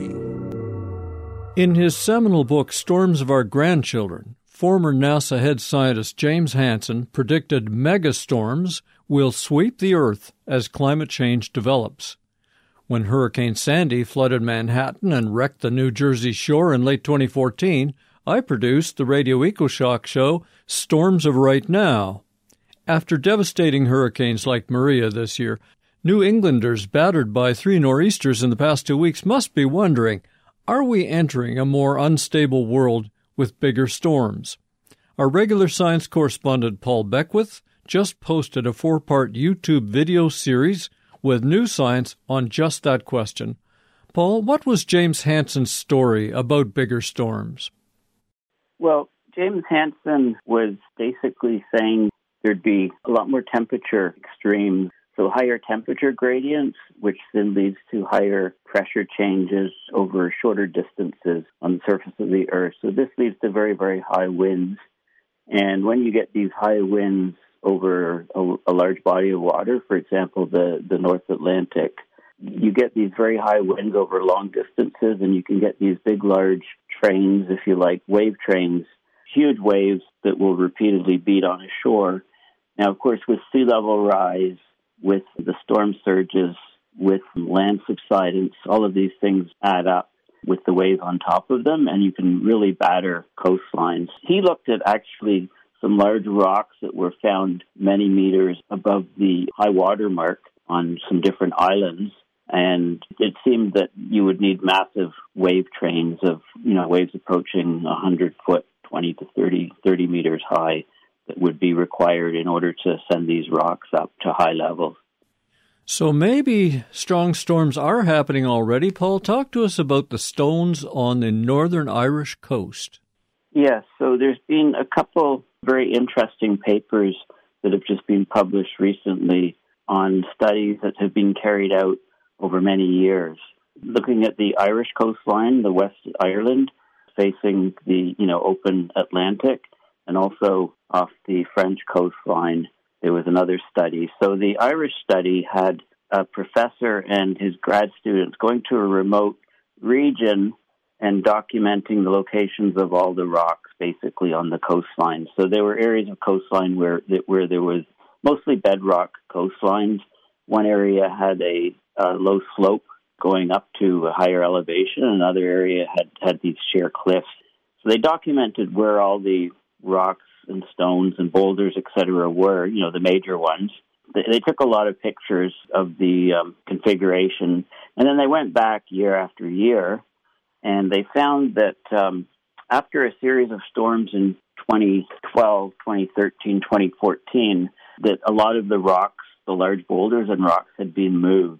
In his seminal book, Storms of Our Grandchildren, former NASA head scientist James Hansen predicted megastorms will sweep the Earth as climate change develops. When Hurricane Sandy flooded Manhattan and wrecked the New Jersey shore in late twenty fourteen, I produced the Radio EcoShock show Storms of Right Now. After devastating hurricanes like Maria this year, New Englanders battered by three nor'easters in the past two weeks must be wondering, are we entering a more unstable world with bigger storms? Our regular science correspondent Paul Beckwith just posted a four-part YouTube video series with new science on just that question. Paul, what was James Hansen's story about bigger storms? Well, James Hansen was basically saying there'd be a lot more temperature extremes, so higher temperature gradients, which then leads to higher pressure changes over shorter distances on the surface of the Earth. So this leads to very, very high winds. And when you get these high winds over a, a large body of water, for example, the, the North Atlantic, you get these very high winds over long distances, and you can get these big, large trains, if you like, wave trains, huge waves that will repeatedly beat on a shore. Now, of course, with sea level rise, with the storm surges, with land subsidence, all of these things add up with the wave on top of them, and you can really batter coastlines. He looked at actually some large rocks that were found many meters above the high water mark on some different islands, and it seemed that you would need massive wave trains of, you know, waves approaching one hundred foot, twenty to thirty, thirty meters high, that would be required in order to send these rocks up to high levels. So maybe strong storms are happening already. Paul, talk to us about the stones on the northern Irish coast. Yes, so there's been a couple very interesting papers that have just been published recently on studies that have been carried out over many years, looking at the Irish coastline, the West Ireland, facing the, you know, open Atlantic, and also off the French coastline. There was another study. So the Irish study had a professor and his grad students going to a remote region and documenting the locations of all the rocks basically on the coastline. So there were areas of coastline where where there was mostly bedrock coastlines. One area had a, a low slope going up to a higher elevation. Another area had, had these sheer cliffs. So they documented where all the rocks and stones and boulders, et cetera, were, you know, the major ones. They, they took a lot of pictures of the um, configuration, and then they went back year after year, and they found that um, after a series of storms in twenty twelve, twenty thirteen, twenty fourteen, that a lot of the rocks, the large boulders and rocks, had been moved.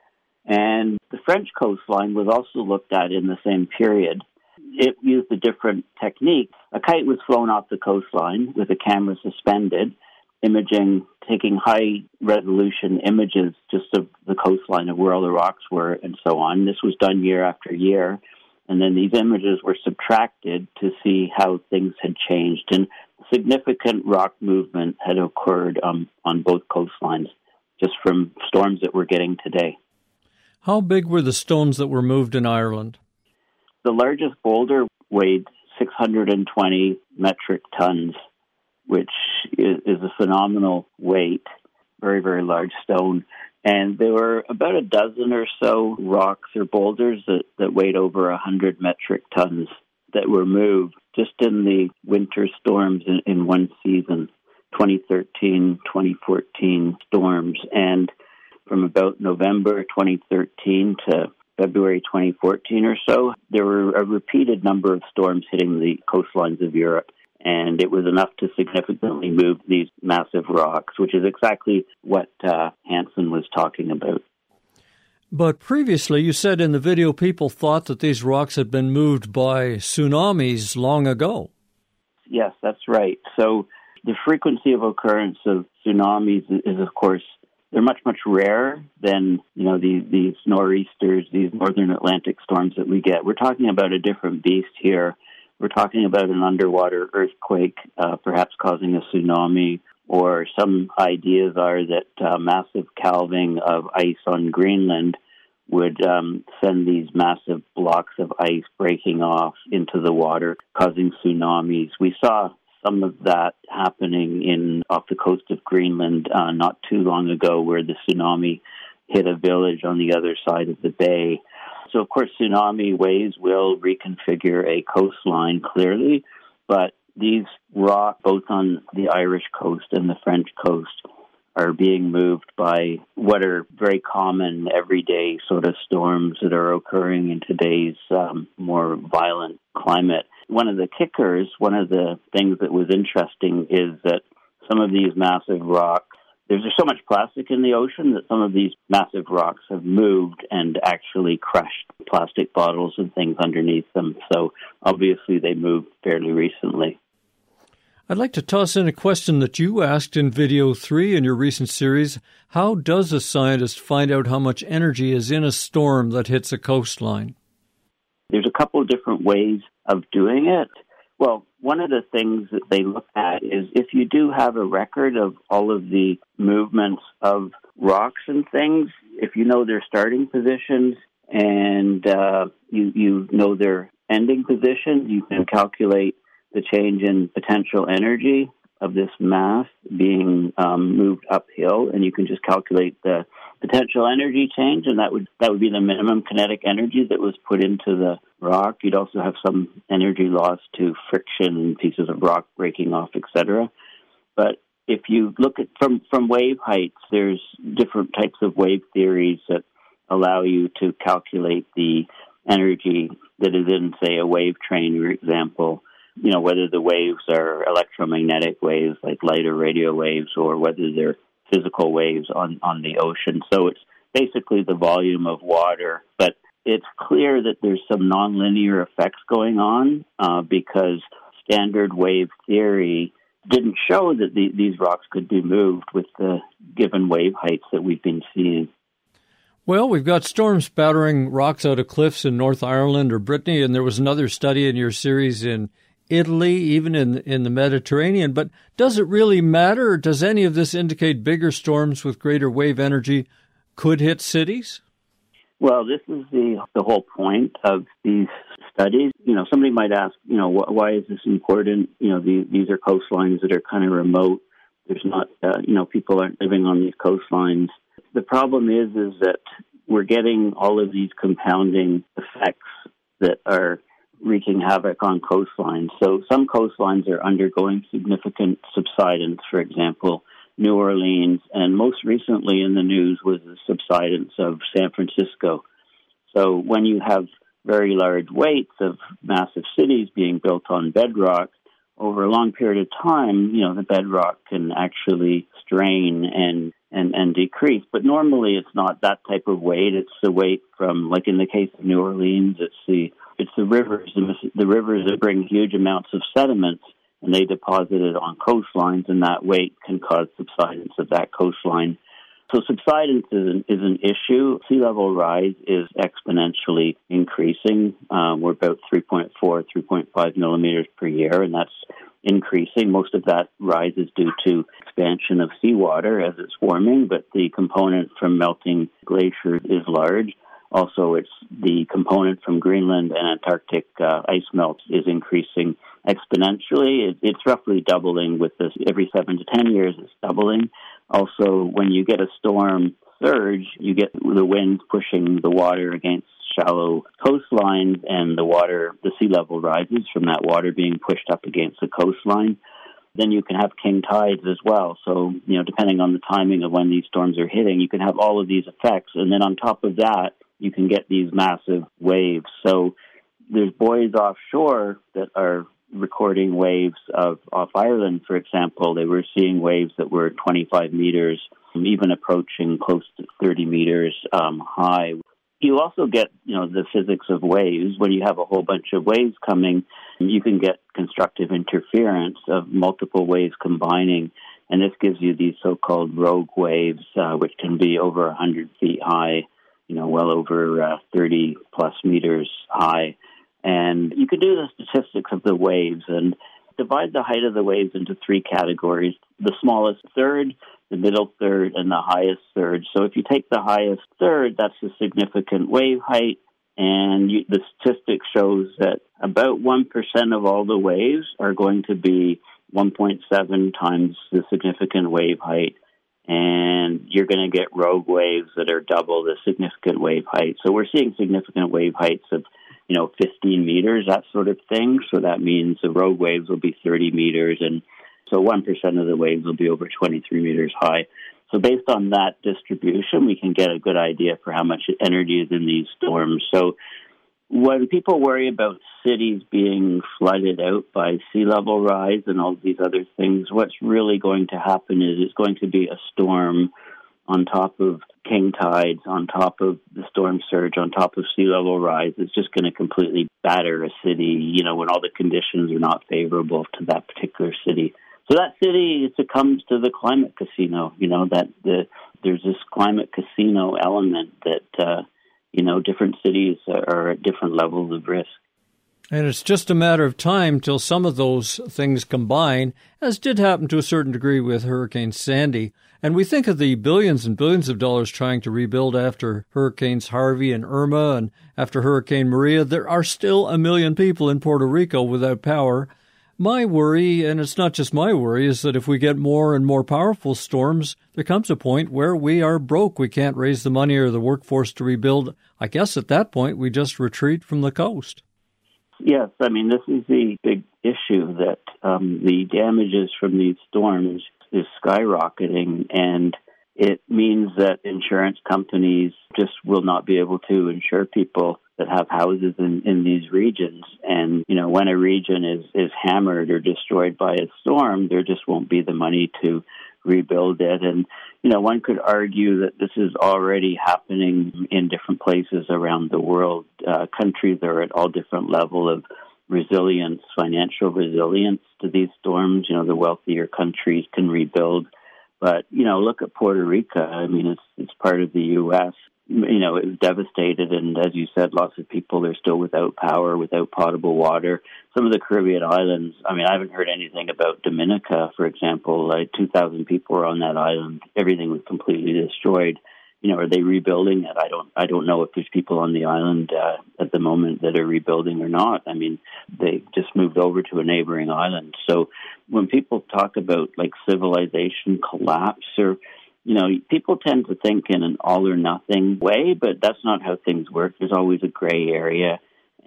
And the French coastline was also looked at in the same period. It used a different technique. A kite was flown off the coastline with a camera suspended, imaging, taking high-resolution images just of the coastline of where all the rocks were and so on. This was done year after year. And then these images were subtracted to see how things had changed. And significant rock movement had occurred um, on both coastlines just from storms that we're getting today. How big were the stones that were moved in Ireland? The largest boulder weighed six hundred twenty metric tons, which is, is a phenomenal weight, very, very large stone. And there were about a dozen or so rocks or boulders that, that weighed over one hundred metric tons that were moved just in the winter storms in, in one season, twenty thirteen, twenty fourteen storms. And from about November twenty thirteen to February twenty fourteen or so, there were a repeated number of storms hitting the coastlines of Europe. And it was enough to significantly move these massive rocks, which is exactly what uh, Hansen was talking about. But previously, you said in the video people thought that these rocks had been moved by tsunamis long ago. Yes, that's right. So the frequency of occurrence of tsunamis is, is of course, they're much, much rarer than, you know, these, these nor'easters, these northern Atlantic storms that we get. We're talking about a different beast here. We're talking about an underwater earthquake, uh, perhaps causing a tsunami, or some ideas are that uh, massive calving of ice on Greenland would um, send these massive blocks of ice breaking off into the water, causing tsunamis. We saw some of that happening in off the coast of Greenland uh, not too long ago, where the tsunami hit a village on the other side of the bay. So, of course, tsunami waves will reconfigure a coastline, clearly, but these rocks, both on the Irish coast and the French coast, are being moved by what are very common, everyday sort of storms that are occurring in today's um, more violent climate. One of the kickers, one of the things that was interesting is that some of these massive rocks, there's so much plastic in the ocean that some of these massive rocks have moved and actually crushed plastic bottles and things underneath them. So obviously they moved fairly recently. I'd like to toss in a question that you asked in video three in your recent series. How does a scientist find out how much energy is in a storm that hits a coastline? There's a couple of different ways of doing it. Well, one of the things that they look at is if you do have a record of all of the movements of rocks and things, if you know their starting positions and uh, you, you know their ending positions, you can calculate the change in potential energy of this mass being um, moved uphill, and you can just calculate the potential energy change, and that would that would be the minimum kinetic energy that was put into the rock. You'd also have some energy loss to friction and pieces of rock breaking off, et cetera. But if you look at from, from wave heights, there's different types of wave theories that allow you to calculate the energy that is in, say, a wave train, for example. You know, whether the waves are electromagnetic waves like light or radio waves, or whether they're physical waves on, on the ocean. So it's basically the volume of water. But it's clear that there's some nonlinear effects going on uh, because standard wave theory didn't show that the, these rocks could be moved with the given wave heights that we've been seeing. Well, we've got storms battering rocks out of cliffs in North Ireland or Brittany, and there was another study in your series in Italy, even in in the Mediterranean. But does it really matter? Or does any of this indicate bigger storms with greater wave energy could hit cities? Well, this is the the whole point of these studies. You know, somebody might ask, you know, wh- why is this important? You know, the, these are coastlines that are kind of remote. There's not, uh, you know, people aren't living on these coastlines. The problem is, is that we're getting all of these compounding effects that are wreaking havoc on coastlines. So some coastlines are undergoing significant subsidence, for example, New Orleans, and most recently in the news was the subsidence of San Francisco. So when you have very large weights of massive cities being built on bedrock, over a long period of time, you know, the bedrock can actually strain and, and, and decrease. But normally it's not that type of weight. It's the weight from, like in the case of New Orleans, it's the it's the rivers, the, the rivers that bring huge amounts of sediments and they deposit it on coastlines, and that weight can cause subsidence of that coastline. So subsidence is an, is an issue. Sea level rise is exponentially increasing. Um, we're about three point four, three point five millimeters per year, and that's increasing. Most of that rise is due to expansion of seawater as it's warming, but the component from melting glaciers is large. Also, it's the component from Greenland and Antarctic uh, ice melt is increasing exponentially. It, it's roughly doubling with this. Every seven to ten years, it's doubling. Also, when you get a storm surge, you get the wind pushing the water against shallow coastlines, and the water, the sea level rises from that water being pushed up against the coastline. Then you can have king tides as well. So, you know, depending on the timing of when these storms are hitting, you can have all of these effects. And then on top of that, you can get these massive waves. So there's buoys offshore that are recording waves of off Ireland, for example. They were seeing waves that were twenty-five meters, even approaching close to thirty meters um, high. You also get, you know, the physics of waves. When you have a whole bunch of waves coming, you can get constructive interference of multiple waves combining, and this gives you these so-called rogue waves, uh, which can be over one hundred feet high, you know, well over uh, thirty plus meters high. And you can do the statistics of the waves and divide the height of the waves into three categories: the smallest third, the middle third, and the highest third. So if you take the highest third, that's a significant wave height, and you, the statistic shows that about one percent of all the waves are going to be one point seven times the significant wave height, and you're going to get rogue waves that are double the significant wave height. So we're seeing significant wave heights of, you know, fifteen meters, that sort of thing. So that means the rogue waves will be thirty meters, and so one percent of the waves will be over twenty-three meters high. So based on that distribution, we can get a good idea for how much energy is in these storms. So when people worry about cities being flooded out by sea level rise and all these other things, what's really going to happen is it's going to be a storm on top of king tides, on top of the storm surge, on top of sea level rise. It's just going to completely batter a city, you know, when all the conditions are not favorable to that particular city. So that city succumbs to the climate casino, you know, that the, there's this climate casino element that, uh, you know, different cities are at different levels of risk. And it's just a matter of time till some of those things combine, as did happen to a certain degree with Hurricane Sandy. And we think of the billions and billions of dollars trying to rebuild after Hurricanes Harvey and Irma and after Hurricane Maria. There are still a million people in Puerto Rico without power. My worry, and it's not just my worry, is that if we get more and more powerful storms, there comes a point where we are broke. We can't raise the money or the workforce to rebuild. I guess at that point, we just retreat from the coast. Yes, I mean, this is the big issue, that um, the damages from these storms is skyrocketing, and it means that insurance companies just will not be able to insure people that have houses in, in these regions. And, you know, when a region is, is hammered or destroyed by a storm, there just won't be the money to rebuild it. And, you know, one could argue that this is already happening in different places around the world. Uh, countries are at all different level of resilience, financial resilience to these storms. You know, the wealthier countries can rebuild. But, you know, look at Puerto Rico. I mean, it's it's part of the U S You know, it was devastated, and as you said, lots of people are still without power, without potable water. Some of the Caribbean islands, I mean, I haven't heard anything about Dominica, for example. Like two thousand people were on that island. Everything was completely destroyed. You know, are they rebuilding it? I don't I don't know if there's people on the island uh, at the moment that are rebuilding or not. I mean, they just moved over to a neighboring island. So when people talk about, like, civilization collapse, or, you know, people tend to think in an all-or-nothing way, but that's not how things work. There's always a gray area.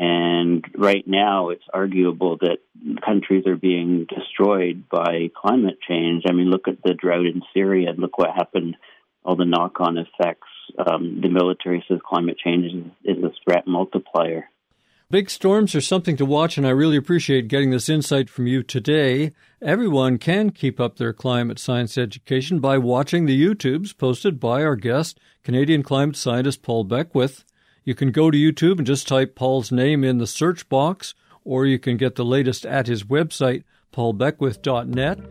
And right now, it's arguable that countries are being destroyed by climate change. I mean, look at the drought in Syria, and look what happened, all the knock-on effects. Um, the military says climate change is, is a threat multiplier. Big storms are something to watch, and I really appreciate getting this insight from you today. Everyone can keep up their climate science education by watching the YouTubes posted by our guest, Canadian climate scientist Paul Beckwith. You can go to YouTube and just type Paul's name in the search box, or you can get the latest at his website, paul beckwith dot net.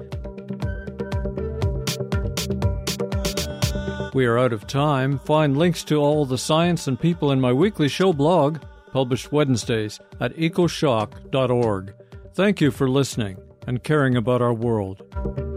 We are out of time. Find links to all the science and people in my weekly show blog, published Wednesdays, at ecoshock dot org. Thank you for listening and caring about our world.